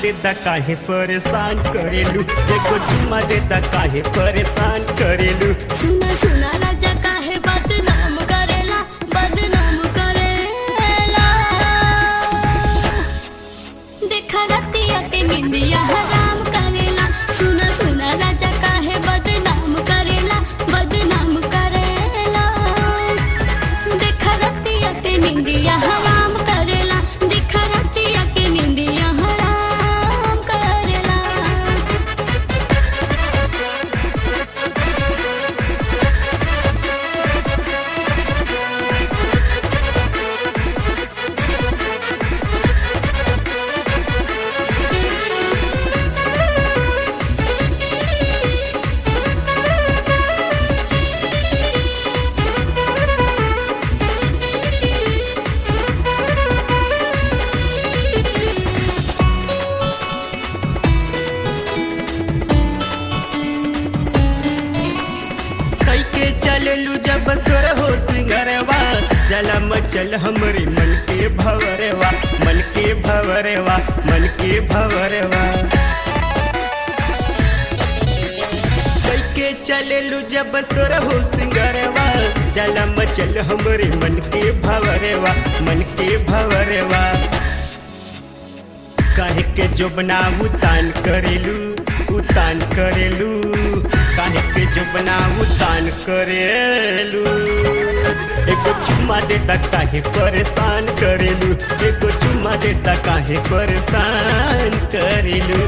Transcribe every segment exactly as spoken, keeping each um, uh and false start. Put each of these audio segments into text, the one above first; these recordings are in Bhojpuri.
देता काहे परेशान करेलू, एगो चुम्मा देता काहे परेशान करेलू। सुना सुना राजा काहे बदनाम करेला, बदनाम करेला। देखा रतिया के निंदिया हराम करेला। सुना सुना राजा काहे बदनाम करेला, बदनाम करेला। देखा रतिया के निंदिया हराम करेला, देखा रतिया के निंदिया हराम करेला। चललू जब तोर हो सिंगरवा, जला मचल हमरे मन के भवरवा, मन के भवरवा, मन के भवरवा। कैके चललू जब तोर हो सिंगरवा, जला मचल हमरे मन के भवरवा, मन के भवरवा। काहे के जोबना उतान करेलू, उतान करेलू, काहे के जोबना उतान करेलू। एगो चुम्मा देता काहे परेशान करेलू, एगो चुम्मा देता काहे परेशान करेलू।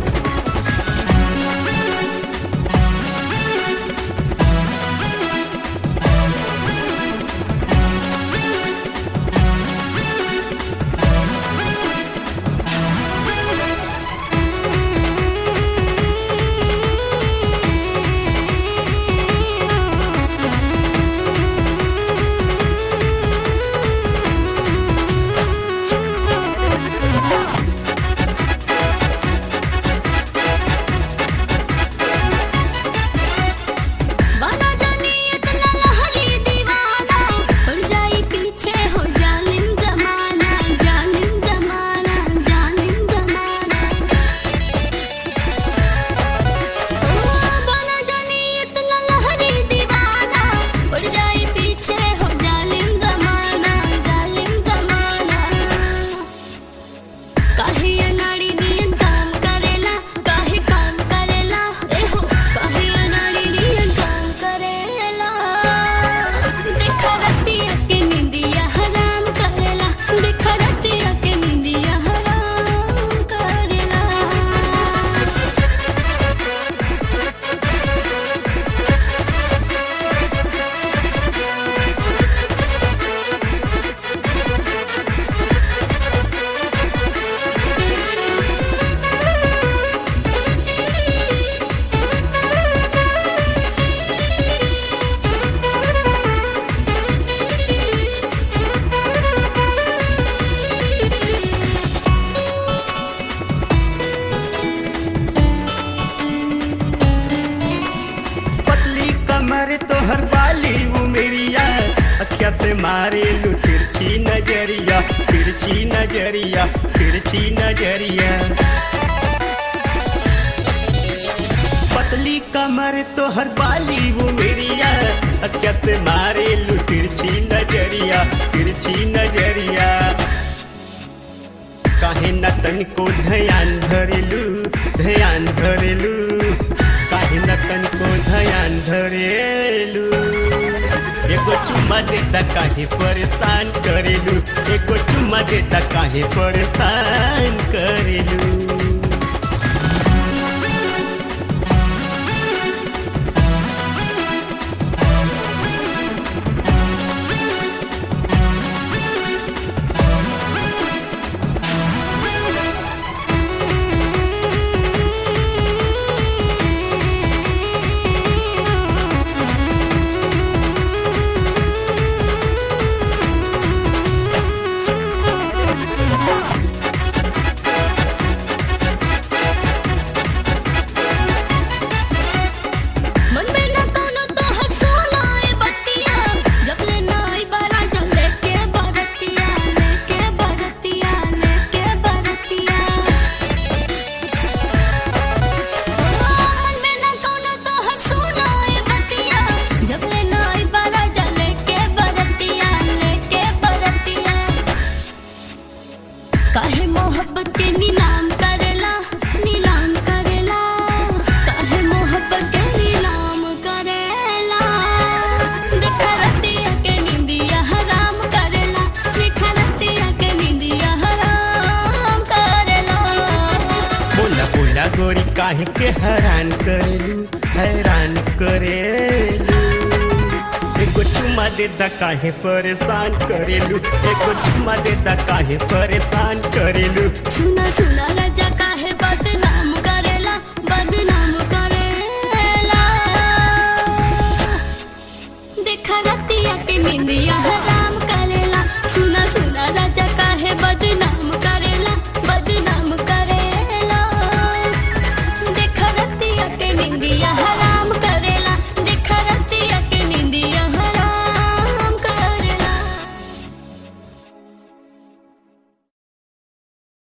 तोहर बाली उमेरिया, अखिया से मारे लू तिरछी नजरिया, तिरछी नजरिया, तिरछी नजरिया। पतली कमर तोहर बाली उमेरिया, अखिया से मारे लू तिरछी नजरिया, तिरछी नजरिया। काहे न तनिको ध्यान धरेलू, ध्यान धरेलू, काहे न तनिको ध्यान धरेलू। एगो चुम्मा देता काहे परेशान करेलू, एगो चुम्मा देता काहे परेशान करेलू। काहे मोहब्बत के नीलाम करेला नीलाम करेला काहे मोहब्बत के नीलाम करेला देखा रतिया के निंदिया हराम करेला देखा रतिया के निंदिया हराम करेला बोला बोला गोरी काहे के हैरान करेलू हैरान करेलू एगो चुमा देता काहे परेशान करेलू एगो चुमा देता काहे परेशान करेलू सुना सुना राजा